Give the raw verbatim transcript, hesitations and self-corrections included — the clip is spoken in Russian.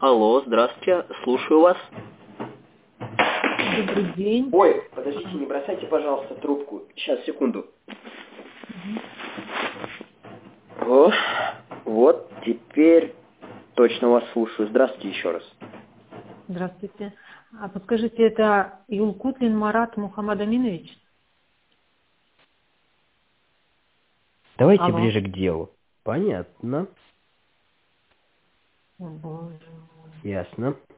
Алло, здравствуйте, слушаю вас. Добрый день. Ой, подождите, не бросайте, пожалуйста, трубку. Сейчас, секунду. О, вот, теперь точно вас слушаю. Здравствуйте еще раз. Здравствуйте. А подскажите, это Юлкутлин Марат Мухаммадаминович? Давайте Алло. ближе к делу. Понятно. О, боже мой. Ясно.